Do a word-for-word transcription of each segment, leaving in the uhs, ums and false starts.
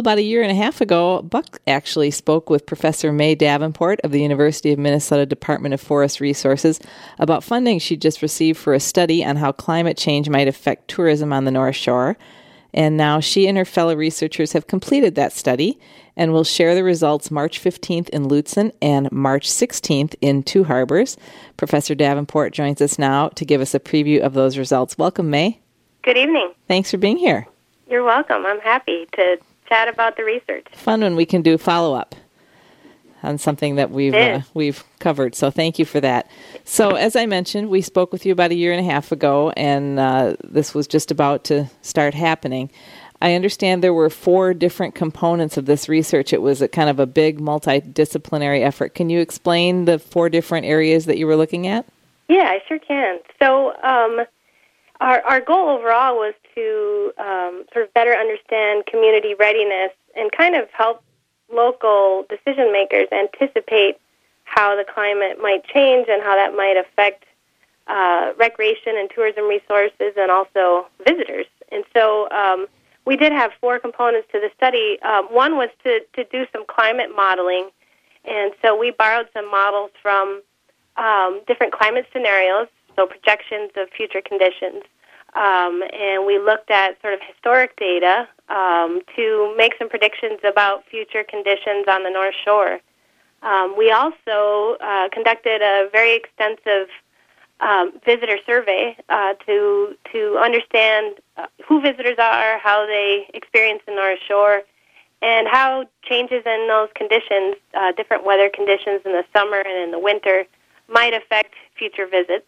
about a year and a half ago, Buck actually spoke with Professor May Davenport of the University of Minnesota Department of Forest Resources about funding she just received for a study on how climate change might affect tourism on the North Shore. And now she and her fellow researchers have completed that study and will share the results March fifteenth in Lutsen and March sixteenth in Two Harbors. Professor Davenport joins us now to give us a preview of those results. Welcome, May. Good evening. Thanks for being here. You're welcome. I'm happy to chat about the research. Fun when we can do follow-up on something that we've uh, we've covered. So thank you for that. So as I mentioned, we spoke with you about a year and a half ago, and uh, this was just about to start happening. I understand there were four different components of this research. It was a kind of a big multidisciplinary effort. Can you explain the four different areas that you were looking at? Yeah, I sure can. So um, our, our goal overall was to um, sort of better understand community readiness and kind of help local decision makers anticipate how the climate might change and how that might affect uh, recreation and tourism resources and also visitors. And so um, we did have four components to the study. Um, one was to, to do some climate modeling, and so we borrowed some models from um, different climate scenarios, so projections of future conditions. Um, and we looked at sort of historic data um, to make some predictions about future conditions on the North Shore. Um, we also uh, conducted a very extensive um, visitor survey uh, to to understand uh, who visitors are, how they experience the North Shore, and how changes in those conditions, uh, different weather conditions in the summer and in the winter, might affect future visits.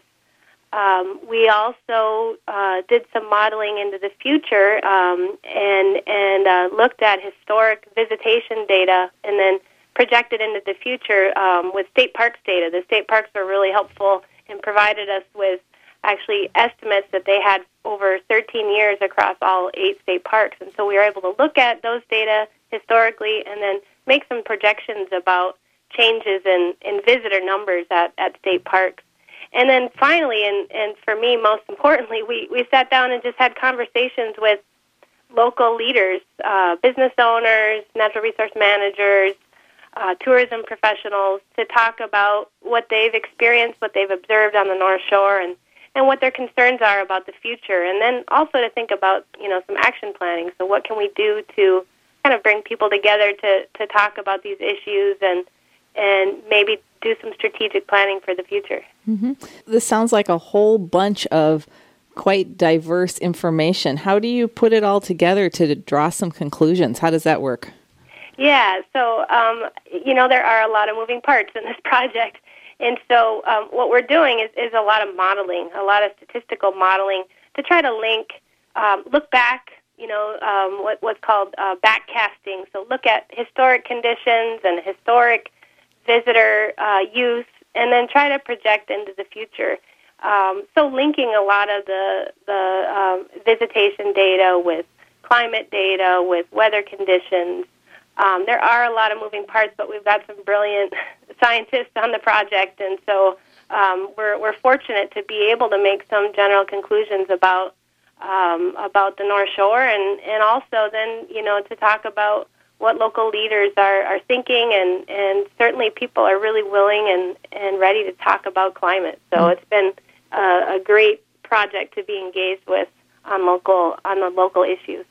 Um, we also uh, did some modeling into the future um, and and uh, looked at historic visitation data and then projected into the future um, with state parks data. The state parks were really helpful and provided us with actually estimates that they had over thirteen years across all eight state parks. And so we were able to look at those data historically and then make some projections about changes in, in visitor numbers at, at state parks. And then finally, and, and for me most importantly, we, we sat down and just had conversations with local leaders, uh, business owners, natural resource managers, uh, tourism professionals to talk about what they've experienced, what they've observed on the North Shore, and, and what their concerns are about the future. And then also to think about, you know, some action planning. So what can we do to kind of bring people together to, to talk about these issues and and maybe do some strategic planning for the future. Mm-hmm. This sounds like a whole bunch of quite diverse information. How do you put it all together to draw some conclusions? How does that work? Yeah, so, um, you know, there are a lot of moving parts in this project. And so um, what we're doing is, is a lot of modeling, a lot of statistical modeling to try to link, um, look back, you know, um, what, what's called uh, backcasting. So look at historic conditions and historic visitor uh, use, and then try to project into the future. Um, so linking a lot of the the um, visitation data with climate data, with weather conditions. Um, there are a lot of moving parts, but we've got some brilliant scientists on the project, and so um, we're we're fortunate to be able to make some general conclusions about um, about the North Shore, and, and also then you know to talk about what local leaders are, are thinking, and, and certainly people are really willing and, and ready to talk about climate. So mm-hmm. It's been a, a great project to be engaged with on local on the local issues.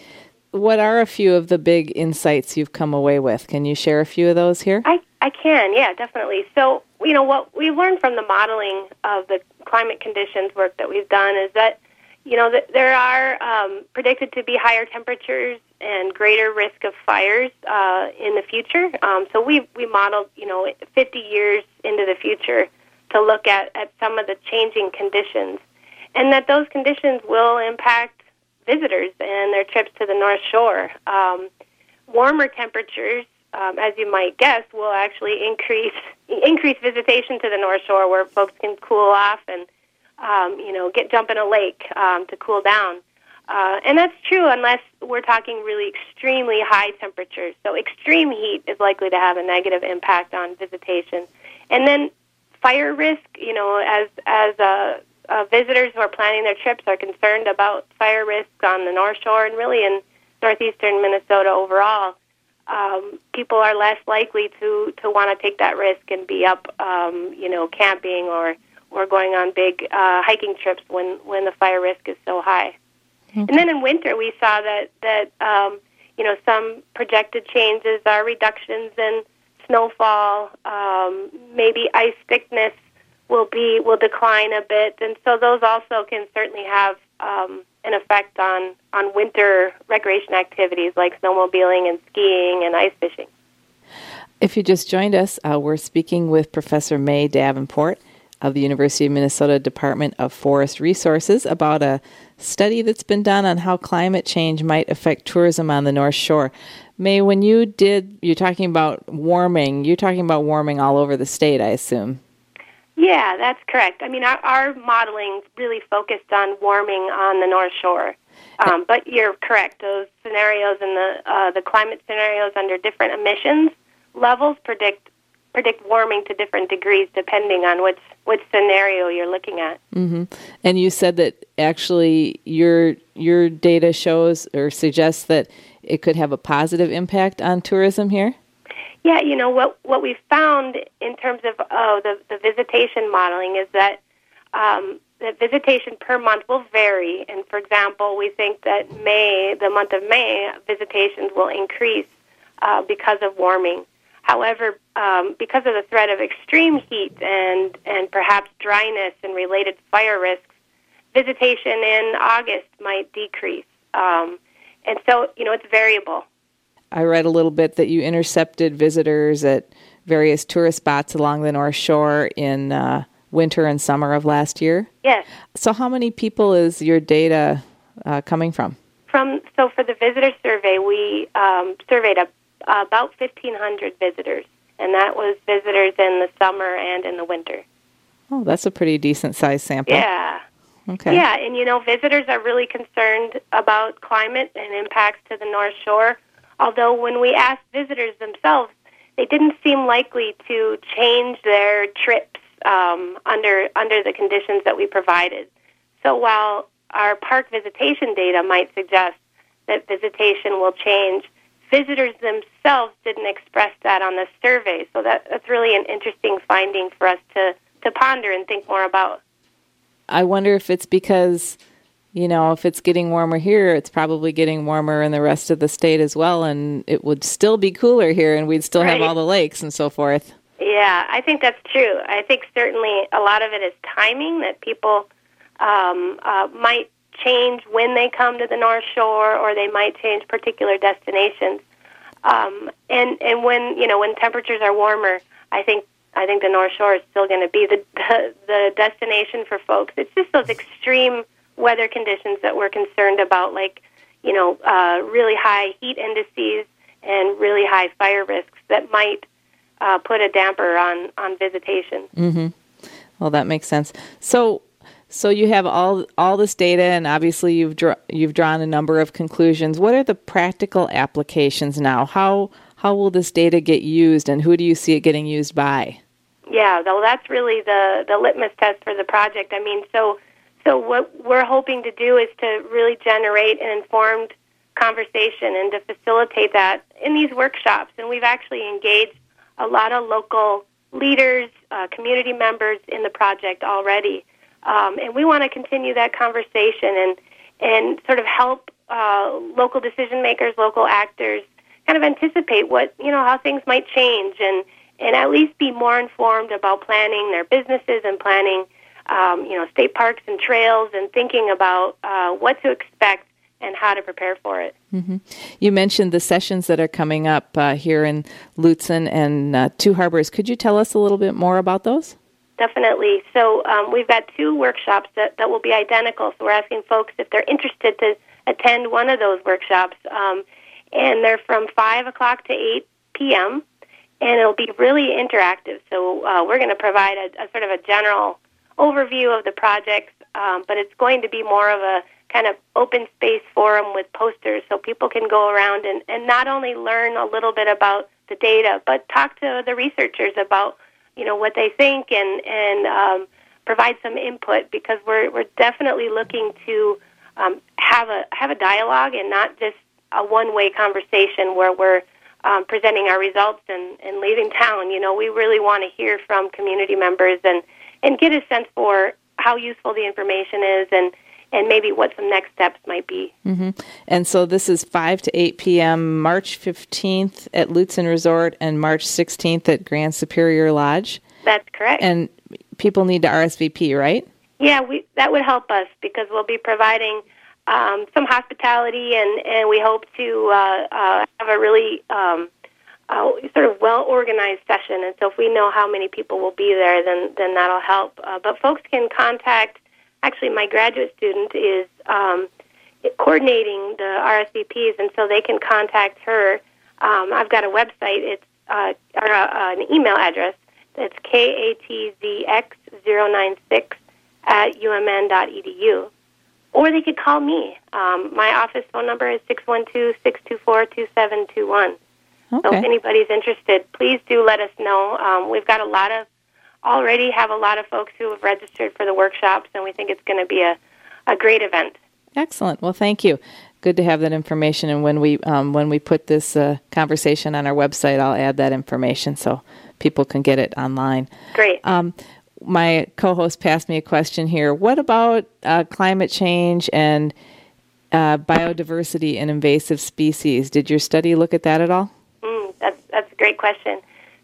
What are a few of the big insights you've come away with? Can you share a few of those here? I, I can, yeah, definitely. So, you know, what we've learned from the modeling of the climate conditions work that we've done is that, you know, that there are um, predicted to be higher temperatures and greater risk of fires uh, in the future. Um, so we we modeled, you know, fifty years into the future to look at, at some of the changing conditions, and that those conditions will impact visitors and their trips to the North Shore. Um, warmer temperatures, um, as you might guess, will actually increase increase visitation to the North Shore, where folks can cool off and um, you know get jump in a lake um, to cool down. Uh, and that's true unless we're talking really extremely high temperatures. So extreme heat is likely to have a negative impact on visitation. And then fire risk, you know, as as uh, uh, visitors who are planning their trips are concerned about fire risk on the North Shore and really in northeastern Minnesota overall, um, people are less likely to, to want to take that risk and be up, um, you know, camping or, or going on big uh, hiking trips when, when the fire risk is so high. Okay. And then in winter, we saw that, that um, you know, some projected changes are reductions in snowfall, um, maybe ice thickness will be will decline a bit, and so those also can certainly have um, an effect on, on winter recreation activities like snowmobiling and skiing and ice fishing. If you just joined us, uh, we're speaking with Professor May Davenport of the University of Minnesota Department of Forest Resources about a study that's been done on how climate change might affect tourism on the North Shore. May, when you did, you're talking about warming, you're talking about warming all over the state, I assume. Yeah, that's correct. I mean, our, our modeling really focused on warming on the North Shore. Um, but you're correct. Those scenarios and the uh, the climate scenarios under different emissions levels predict predict warming to different degrees depending on which, which scenario you're looking at. Mm-hmm. And you said that actually your your data shows or suggests that it could have a positive impact on tourism here? Yeah, you know, what what we found in terms of oh, the, the visitation modeling is that um, the visitation per month will vary. And, for example, we think that May, the month of May, visitations will increase uh, because of warming. However, um, because of the threat of extreme heat and, and perhaps dryness and related fire risks, visitation in August might decrease. Um, and so, you know, it's variable. I read a little bit that you intercepted visitors at various tourist spots along the North Shore in uh, winter and summer of last year. Yes. So how many people is your data uh, coming from? From so for the visitor survey, we um, surveyed a, uh, about fifteen hundred visitors, and that was visitors in the summer and in the winter. Oh, that's a pretty decent-sized sample. Yeah. Okay. Yeah, and, you know, visitors are really concerned about climate and impacts to the North Shore. Although when we asked visitors themselves, they didn't seem likely to change their trips um, under under the conditions that we provided. So while our park visitation data might suggest that visitation will change, visitors themselves didn't express that on the survey. So that, that's really an interesting finding for us to, to ponder and think more about. I wonder if it's because, you know, if it's getting warmer here, it's probably getting warmer in the rest of the state as well, and it would still be cooler here, and we'd still right. have all the lakes and so forth. Yeah, I think that's true. I think certainly a lot of it is timing, that people um, uh, might change when they come to the North Shore, or they might change particular destinations. Um, and and when you know when temperatures are warmer, I think I think the North Shore is still going to be the, the the destination for folks. It's just those extreme weather conditions that we're concerned about, like, you know, uh, really high heat indices and really high fire risks that might uh, put a damper on, on visitation. Mm-hmm. Well, that makes sense. So, so you have all all this data, and obviously you've dra- you've drawn a number of conclusions. What are the practical applications now? How how will this data get used, and who do you see it getting used by? Yeah, well, that's really the the litmus test for the project. I mean, so. So what we're hoping to do is to really generate an informed conversation and to facilitate that in these workshops. And we've actually engaged a lot of local leaders, uh, community members in the project already. Um, and we want to continue that conversation and, and sort of help uh, local decision makers, local actors kind of anticipate what, you know, how things might change and, and at least be more informed about planning their businesses and planning Um, you know, state parks and trails, and thinking about uh, what to expect and how to prepare for it. Mm-hmm. You mentioned the sessions that are coming up uh, here in Lutsen and uh, Two Harbors. Could you tell us a little bit more about those? Definitely. So um, we've got two workshops that, that will be identical. So we're asking folks if they're interested to attend one of those workshops. Um, and they're from five o'clock to eight p.m., and it'll be really interactive. So uh, we're going to provide a, a sort of a general overview of the projects, um, but it's going to be more of a kind of open space forum with posters so people can go around and, and not only learn a little bit about the data, but talk to the researchers about, you know, what they think and, and um, provide some input, because we're we're definitely looking to um, have a have a dialogue and not just a one-way conversation where we're um, presenting our results and, and leaving town. You know, we really want to hear from community members and, and get a sense for how useful the information is and, and maybe what some next steps might be. Mm-hmm. And so this is five to eight p.m. March fifteenth at Lutsen Resort and March sixteenth at Grand Superior Lodge. That's correct. And people need to R S V P, right? Yeah, we, that would help us because we'll be providing um, some hospitality, and, and we hope to uh, uh, have a really um, uh, sort of well-organized session. And so if we know how many people will be there, then, then that'll help. Uh, but folks can contact, actually my graduate student is um, coordinating the R S V Ps, and so they can contact her. Um, I've got a website, it's uh, or uh, an email address. It's K A T Z X zero nine six at U M N dot E D U. Or they could call me. Um, my office phone number is six one two, six two four, two seven two one. Okay. So if anybody's interested, please do let us know. Um, we've got a lot of, already have a lot of folks who have registered for the workshops, and we think it's going to be a, a great event. Excellent. Well, thank you. Good to have that information. And when we um, when we put this uh, conversation on our website, I'll add that information so people can get it online. Great. Um, my co-host passed me a question here. What about uh, climate change and uh, biodiversity in invasive species? Did your study look at that at all? Mm, that's that's a great question.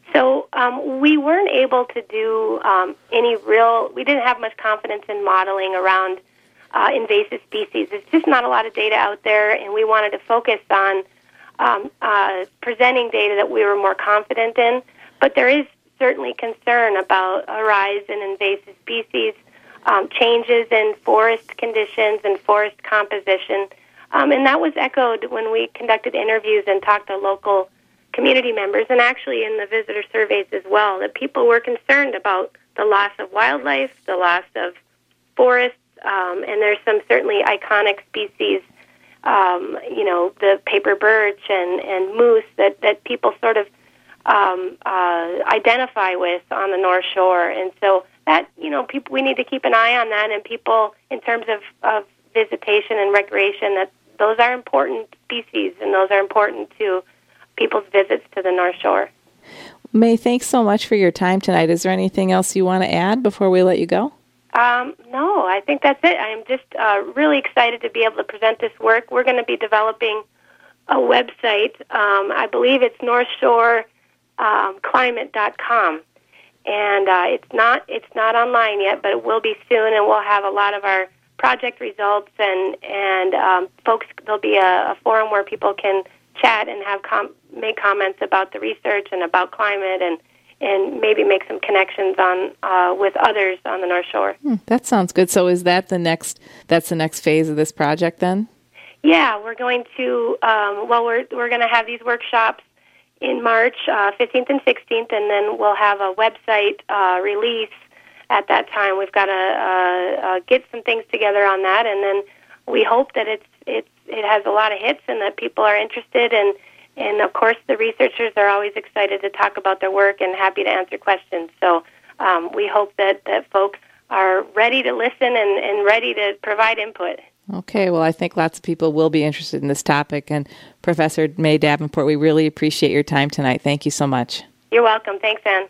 So um, we weren't able to do um, any real. We didn't have much confidence in modeling around uh, invasive species. There's just not a lot of data out there, and we wanted to focus on um, uh, presenting data that we were more confident in. But there is certainly concern about a rise in invasive species, um, changes in forest conditions and forest composition. Um, and that was echoed when we conducted interviews and talked to local community members, and actually in the visitor surveys as well, that people were concerned about the loss of wildlife, the loss of forests, um, and there's some certainly iconic species, um, you know, the paper birch and, and moose that, that people sort of Um, uh, identify with on the North Shore. And so that, you know, people, we need to keep an eye on that, and people, in terms of, of visitation and recreation, that those are important species, and those are important to people's visits to the North Shore. May, thanks so much for your time tonight. Is there anything else you want to add before we let you go? Um, no, I think that's it. I'm just uh, really excited to be able to present this work. We're going to be developing a website. Um, I believe it's North Shore Um, climate dot com, and uh, it's not it's not online yet, but it will be soon, and we'll have a lot of our project results, and and um, folks, there'll be a, a forum where people can chat and have com- make comments about the research and about climate, and and maybe make some connections on uh, with others on the North Shore. Hmm, that sounds good. So is that the next that's the next phase of this project then? Yeah, we're going to um, well we're we're going to have these workshops in March uh, fifteenth and sixteenth, and then we'll have a website uh, release at that time. We've got to uh, uh, get some things together on that, and then we hope that it's it's it has a lot of hits and that people are interested. And and of course, the researchers are always excited to talk about their work and happy to answer questions. So um, we hope that, that folks are ready to listen and, and ready to provide input. Okay, well, I think lots of people will be interested in this topic. And Professor May Davenport, we really appreciate your time tonight. Thank you so much. You're welcome. Thanks, Ann.